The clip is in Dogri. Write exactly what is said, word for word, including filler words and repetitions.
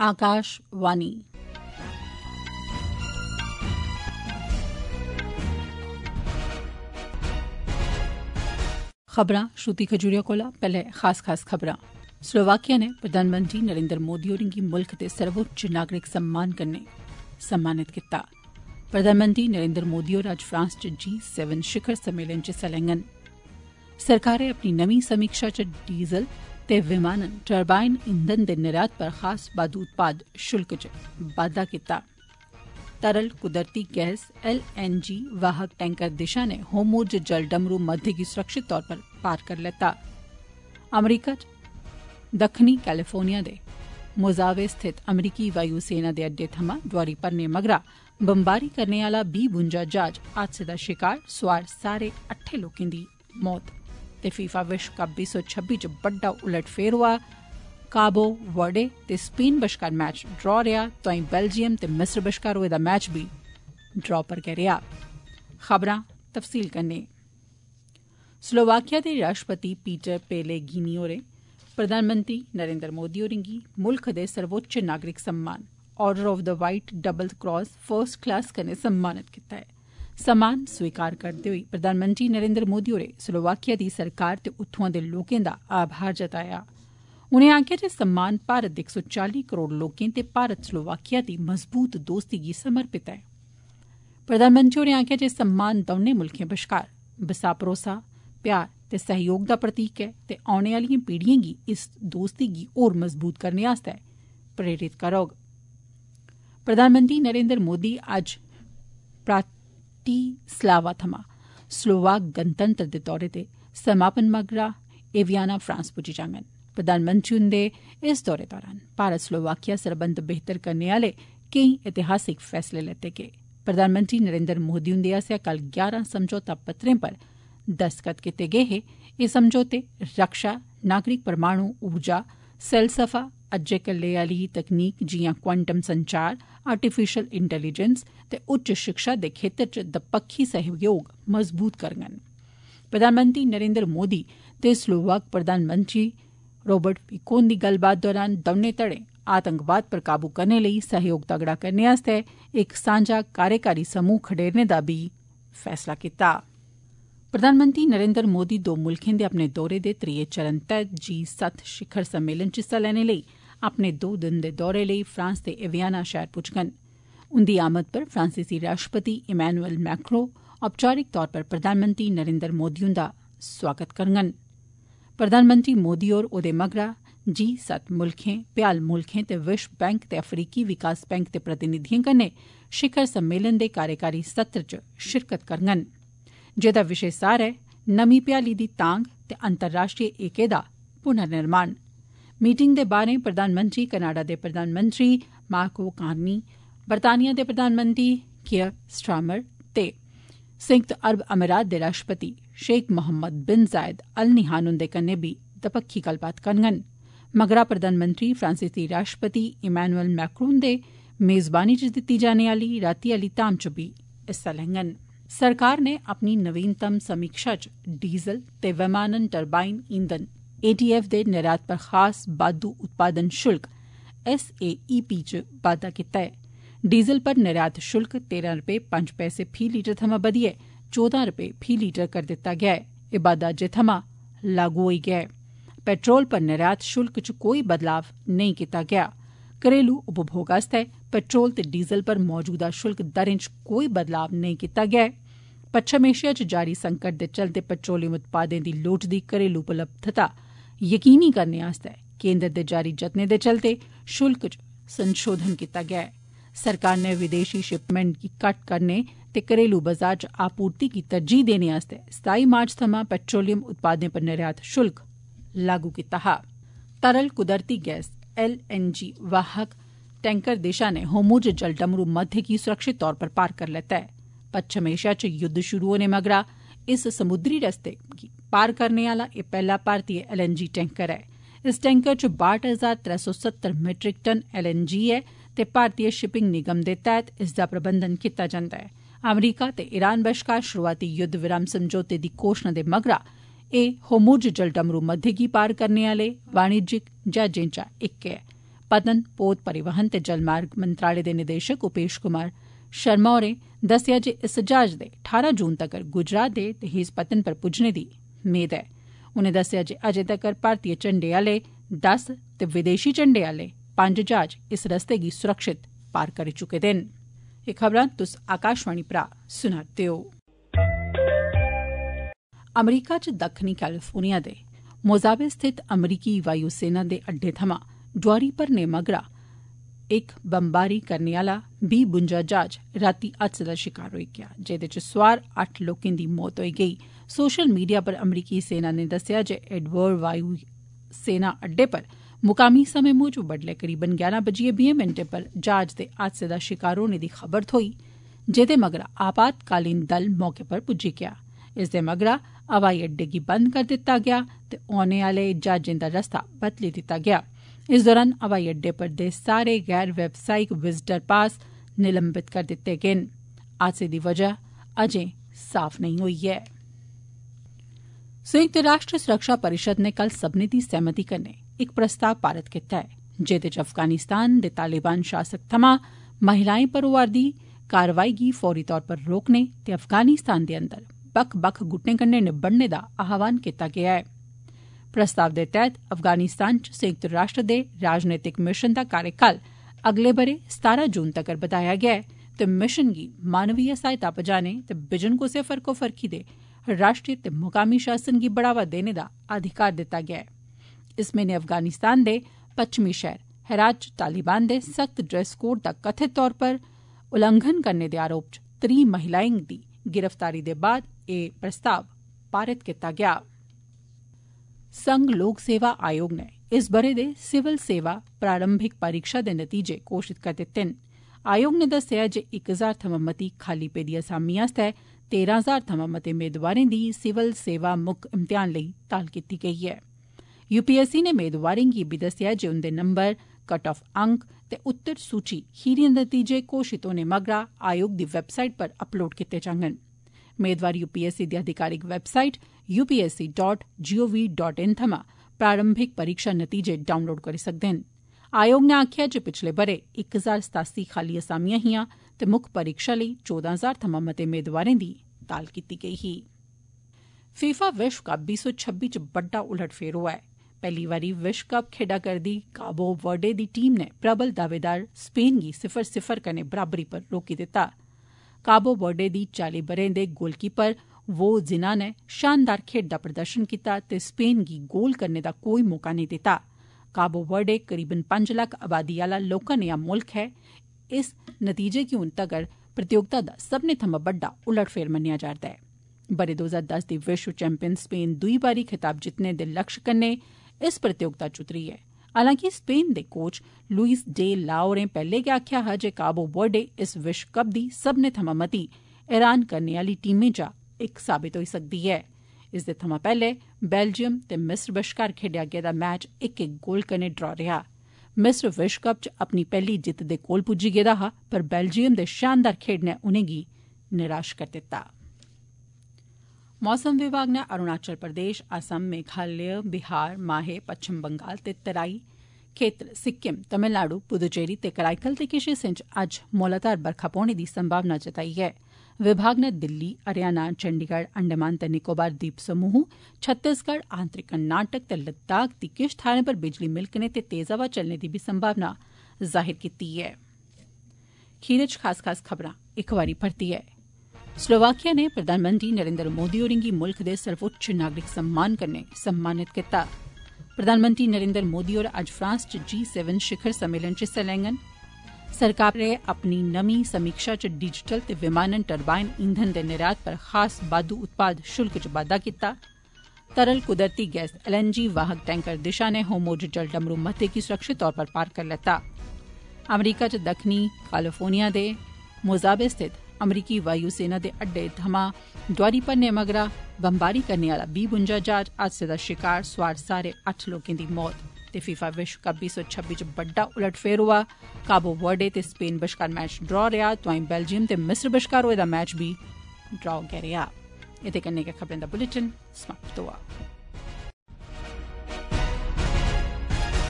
आकाशवाणी खबरां श्रुति खजूरिया कोला पैह्ले खास खास खबरां। स्लोवाकिया ने प्रधानमंत्री नरेंद्र मोदी होरें गी मुल्ख दे सर्वोच्च नागरिक सम्मान कन्नै सम्मानित कीता। प्रधानमंत्री नरेंद्र मोदी होर अज्ज फ्रांस च जी सैवन शिखर सम्मेलन च हिस्सा लैङन। सरकारै अपनी नमीं समीक्षा च डीजल ते विमानन टरबाइन ईंधन दे निर्यात पर खास बाद्धू उत्पाद शुल्क च बाद्दा कीता। तरल कुदरती गैस एल एन जी वाहक टैंकर दिशा ने होर्मुज जलडमरू मध्य गी सुरक्षित तौर पर पार कर लैता। अमरीका च दक्खनी कैलिफोर्निया दे मोजावे स्थित अमरीकी वायु सेना दे अड्डे थमां डोआरी भरने मगरा बमबारी करने आला बी बुंजा जहाज हादसे दा शिकार सोआर सारे अट्ठे लोकें दी मौत। ते फीफा विश्व कप बीस सौ छब्बी च बड्डा उलटफेर होआ। काबो वर्डे ते स्पेन बश्कार मैच ड्रा रेहा, तोआई बेल्जियम ते मिस्र बश्कार होए दा मैच बी ड्रा पर गै रेहा। खबरां तफसील कन्नै। स्लोवाकिया दे राष्ट्रपति पीटर पेलेगिनी होरें प्रधानमंत्री नरेंद्र मोदी होरें गी मुल्ख दे सर्वोच्च नागरिक सम्मान order of the white double cross first class कन्नै सम्मानित कीता है। सम्मान स्वीकार करदे होई प्रधानमंत्री नरेंद्र मोदी होरें स्लोवाकिया दी सरकार ते उत्थुआं दे लोकें दा आभार जताया। उनें आखेआ जे सम्मान भारत दे इक सौ चाली करोड़ लोकें ते भारत स्लोवाकिया दी मजबूत दोस्ती गी समर्पित ऐ। प्रधानमंत्री होरें आखेआ जे सम्मान दौनें मुल्खें बश्कार बसाह भरोसा, प्यार ते सहयोग दा प्रतीक ऐ ते औने आलियें पीढ़ियें गी इस दोस्ती गी होर मजबूत करने आस्तै प्रेरित करोग। प्रधानमंत्री नरेंद्र मोदी अज्ज ब्राटिस्लावा थमां स्लोवाक गणतंत्र दे दौरे दे समापन मगरा एवियाना फ्रांस पुज्जी जाङन। प्रधानमंत्री हुंदे इस दौरे दौरान भारत स्लोवाकिया सरबंध बेहतर करने आले केई ऐतिहासिक फैसले लैते गे। प्रधानमंत्री नरेंद्र मोदी हुंदे आसेआ कल ग्यारह समझौता पत्रें पर दस्तखत कीते गे हे। एह् समझौते रक्षा, नागरिक परमाणु ऊर्जा, सैलसफा, अज्जै कल्लै आली तकनीक जियां क्वांटम संचार, आर्टिफिशियल इंटेलीजेंस ते उच्च शिक्षा दे खेतर च दपक्खी सहयोग मजबूत करङन। प्रधानमंत्री नरेंद्र मोदी ते स्लोवाक प्रधानमंत्री रॉबर्ट फिकोन दी गल्लबात दौरान दौनें धड़ें आतंकवाद पर काबू करने लेई सहयोग तगड़ा करने आस्तै इक सांझा कार्यकारी समूह खडेरने दा बी फैसला कीता। प्रधानमंत्री नरेंद्र मोदी दो मुल्खें दे अपने दौरे दे त्रिये चरण तैह्त जी सत्त शिखर सम्मेलन च हिस्सा लैने लेई अपने दो दिन दे दौरे लेई फ्रांस दे एवियाना शैह्र पुज्जङन। उंदी आमद पर फ्रांसीसी राष्ट्रपति इमैनुअल मैक्रो औपचारिक तौर पर प्रधानमंत्री नरेंद्र मोदी हुंदा स्वागत करङन। प्रधानमंत्री मोदी होर ओदे मगरा जी सत्त मुल्खें, भ्याल मुल्खें ते विश्व बैंक ते अफ्रीकी विकास बैंक दे प्रतिनिधिएं कन्नै शिखर सम्मेलन दे कार्यकारी सत्र च शिरकत करङन, जेदा विशे सार ऐ नमीं भ्याली दी तांग ते अंतर्राष्ट्रीय एके दा पुनर्निर्माण। मीटिंग दे बाहरें प्रधानमंत्री कनाडा दे प्रधानमंत्री मार्को कार्नी, बरतानिया दे प्रधानमंत्री कियर स्टारमर ते संयुक्त अरब अमीरात दे राष्ट्रपति शेख मोहम्मद बिन जायद अल निहान हुंदे कन्नै बी दपक्खी गल्लबात करङन। मगरा प्रधानमंत्री फ्रांसीसी राष्ट्रपति इमैनुअल मैक्रो हुंदे मेजबानी च दित्ती जाने आली राती आली धाम च बी हिस्सा लैङन। सरकार ने अपनी नवीनतम समीक्षा च डीजल ते विमानन टरबाइन ईंधन ए टी एफ दे निर्यात पर खास बाद्धू उत्पादन शुल्क एस ए ई पी च बाद्दा कीता है। डीजल पर निर्यात शुल्क तेरह रपे पंज पैसे फी लीटर थमां बधियै चौदह रपे फी लीटर कर दित्ता गेआ ऐ। एह् बाद्दा अज्जै थमां लागू होई गेआ ऐ। पेट्रोल पर निर्यात शुल्क च कोई बदलाव नेईं कीता गेआ। घरेलू उपभोग आस्तै पेट्रोल ते डीजल पर मौजूदा शुल्क दरें च कोई बदलाव नेईं कीता गेआ ऐ। पच्छम एशिया च जारी संकट दे चलदे पेट्रोलियम उत्पादें दी लोड़चदी घरेलू उपलब्धता यकीनी करने आस्तै केंद्र दे जारी जतनें दे चलदे शुल्क च संशोधन कीता गेआ ऐ। सरकार ने विदेशी शिपमेंट गी घट्ट करने ते घरेलू बजार च आपूर्ति गी तरजीह देने आस्तै सताई मार्च थमां पेट्रोलियम उत्पादें पर निर्यात शुल्क लागू कीता हा। तरल कुदरती गैस एल एन जी वाहक टैंकर दिशा ने होर्मुज जलडमरू मध्य गी सुरक्षित तौर पर पार कर लैता है। पच्छम एशिया च युद्ध शुरू होने मगरा इस समुद्री रस्ते गी पार करने आला एह् पैह्ला भारतीय एल एन जी टैंकर ऐ। इस टैंकर च बाह्ठ हजार त्रै सौ सत्तर metric ton L N G ऐ ते भारतीय शिपिंग निगम दे तैह्त इसदा प्रबंधन कीता जंदा ऐ। अमरीका ते ईरान बश्कार शुरुआती युद्ध विराम समझौते दी घोषणा दे मगरा एह् होर्मुज जलडमरू मध्य गी पार करने आले वाणिज्यिक जहाजें चा इक ऐ। पतन, पोत, परिवहन ते जलमार्ग मंत्रालय दे निदेशक उपेश कुमार शर्मा होरें दस्सेआ जे इस जहाज दे ठारां जून तगर गुजरात दे दहेज पतन पर पुज्जने दी मेद ऐ। उनें दस्सेआ जे अजें तगर भारतीय झंडे आले दस ते विदेशी झंडे आले पंज जहाज इस रस्ते गी सुरक्षित पार करी चुके दे न। एह् खबरां तुस आकाशवाणी परा सुना'रदे ओ। अमरीका च दक्खनी कैलिफोर्निया दे मोजाबे स्थित अमरीकी वायु सेना दे अड्डे थमां डोआरी भरने मगरा इक बमबारी करने आला बी बुंजा जहाज रातीं हादसे दा शिकार होई गेआ, जेह्दे च सोआर अट्ठ लोकें दी मौत होई गेई। सोशल मीडिया पर अमरीकी सेना ने दस्सेआ जे एडवर्ड वायु सेना अड्डे पर मुकामी समें मूजब बड्डलै करीबन ग्यारह बजियै बीह् मिंटें पर जहाज दे हादसे दा शिकार होने दी खबर थ्होई, जेह्दे मगरा आपातकालीन दल मौके पर पुज्जी गेआ। इसदे मगरा हवाई अड्डे गी बंद करी दित्ता गेआ ते औने आले जहाजें दा रस्ता बदली दित्ता गेआ। इस दौरान हवाई अड्डे पर दे सारे गैर व्यावसायिक विजिटर पास निलंबित करी दित्ते गे न। हादसे दी वजह अजें साफ नेईं होई ऐ। संयुक्त राष्ट्र सुरक्षा परिषद ने कल सब्मनें दी सैह्मति कन्नै इक प्रस्ताव पारित कीता ऐ, जेह्दे च अफगानिस्तान दे तालिबान शासक थमां महिलाएं पर होआ'रदी कारवाई गी फौरी तौर पर रोकने ते अफगानिस्तान दे अंदर बक्ख बक्ख गुटें कन्नै निबड़ने दा आह्वान कीता गेआ ऐ। प्रस्ताव दे तैह्त अफगानिस्तान च संयुक्त राष्ट्र दे राजनीतिक मिशन दा कार्यकाल अगले ब'रे सतारां जून तगर बधाया गेआ ऐ ते मिशन गी मानवीय सहायता पजाने ते बिजन कुसै फर्कोफर्की दे राष्ट्रीय ते मुकामी शासन गी बढ़ावा देने दा अधिकार दित्ता गेआ ऐ। इस म्हीने अफगानिस्तान दे पच्छमी शैह्र हेरात च तालिबान दे सख्त ड्रेस कोड दा कथित तौर पर उल्लंघन करने दे आरोप च त्रीह् महिलाएं दी गिरफ्तारी दे बाद एह् प्रस्ताव पारित कीता गेआ। संघ लोक सेवा आयोग ने इस ब'रे दे सिविल सेवा प्रारंभिक परीक्षा दे नतीजे घोषित करी दित्ते न। आयोग ने दस्सेआ जे इक हजार थमां मती खाली पेदी असामी आस्तै तेरां हजार थमां मते मेदवारें दी सिविल सेवा मुक्ख इम्तेहान लेई ताल कीती गेई ऐ। यूपीएससी ने मेदवारें गी बी दस्सेआ जे उंदे नंबर, कट ऑफ अंक ते उत्तर सूची खीरी नतीजे घोषित होने मगरा आयोग दी वैबसाईट पर अपलोड कीते जाङन। मेदवार यूपीएससी दी आधिकारिक website UPSC dot gov dot in थमां प्रारंभिक परीक्षा नतीजे डाउनलोड करी सकदे न। आयोग ने आखेआ जे पिछले ब'रे इक हजार सतासी खाली असामियां हियां ते मुक्ख परीक्षा लेई चौदां हजार थमां मते मेदवारें दी ताल कीती गेई ही। फीफा विश्व कप बीह् सौ छब्बी च बड्डा उलटफेर होआ ऐ। पैह्ली बारी विश्व कप खेड्डा करदी काबो वर्डे दी टीम ने प्रबल दावेदार स्पेन गी सिफर सिफर कन्नै बराबरी पर रोकी दित्ता। काबो वर्डे दी चाली ब'रें दे गोलकीपर वो जिना ने शानदार खेड्ड दा प्रदर्शन कीता ते स्पेन गी गोल करने दा कोई मौका नेईं दित्ता। काबो वर्डे करीबन पंज लक्ख आबादी आला लौह्का नेहा मुल्ख ऐ। इस नतीजे गी हुन तगर प्रतियोगिता दा सब्भनें थमां बड्डा उलटफेर मन्नेआ जा'रदा ऐ। ब'रे दो हजार दस दी विश्व चैंपियन स्पेन दुई बारी खिताब जित्तने दे लक्ष्य कन्नै इस प्रतियोगिता च उतरी ऐ। हालांकि स्पेन दे कोच लुइस डे ला होरें पैह्ले गै आखेआ हा जे काबो वर्डे इस विश्व कप दी सब्भनें थमां मती हैरान करने आली टीमें चा इक साबित होई सकदी ऐ। इसदे थमां पैह्ले बेल्जियम ते मिस्र बश्कार खेड्डेआ गेदा मैच इक इक गोल कन्नै ड्रा रेहा। मिस्र विश्व कप च अपनी पैह्ली जित्त दे कोल पुज्जी गेदा हा, पर बेल्जियम दे शानदार खेड्ड ने उनेंगी निराश करी दित्ता। मौसम विभाग ने अरुणाचल प्रदेश, असम, मेघालय, बिहार, माहे, पच्छम बंगाल ते तराई खेतर सिक्किम, तमिलनाडु, पुदुचेरी ते कराईकल दे किश हिस्सें च अज्ज मौलाधार बरखा पौने दी संभावना जताई ऐ। विभाग ने दिल्ली, हरियाणा, चंडीगढ़, अंडमान ते निकोबार द्वीप समूह, छत्तीसगढ़, आंतरिक कर्नाटक ते लद्दाख दी किश थाह्रें पर बिजली मिलकने ते तेज हवा चलने दी बी संभावना जाहिर कीती ऐ। खीर च खास खास खबरां इक बारी परतियै। स्लोवाकिया ने प्रधानमंत्री नरेंद्र मोदी होरें गी मुल्ख दे सर्वोच्च नागरिक सम्मान कन्नै सम्मानित कीता। प्रधानमंत्री नरेंद्र मोदी होर अज्ज फ्रांस च जी सेवन शिखर सम्मेलन च हिस्सा लैङन। सरकार ने अपनी नमीं समीक्षा च डिजिटल ते विमानन टरबाइन ईंधन दे निर्यात पर खास बाद्धू उत्पाद शुल्क च बाद्दा कीता। तरल कुदरती गैस एलएनजी वाहक टैंकर दिशा ने होमोज जल डमरू मते गी सुरक्षित तौर पर पार करी लैता। अमरीका च दक्खनी कैलिफोर्निया दे मोजाबे स्थित अमरीकी वायु सेना दे अड्डे थमां डोआरी भरने मगरा बमबारी करने आला बी बुंजा जहाज हादसे दा शिकार सोआर सारे अट्ठ लोकें दी मौत। ते फीफा विश्व कप बीह् सौ छब्बी च बड्डा उलटफेर होआ। काबो वर्डे ते स्पेन बश्कार मैच ड्रा रेहा, तोआईं बेल्जियम ते मिस्र बश्कार होए दा मैच बी ड्रा गै रेहा। एह्दे कन्नै गै खबरें दा बुलेटिन समाप्त होआ।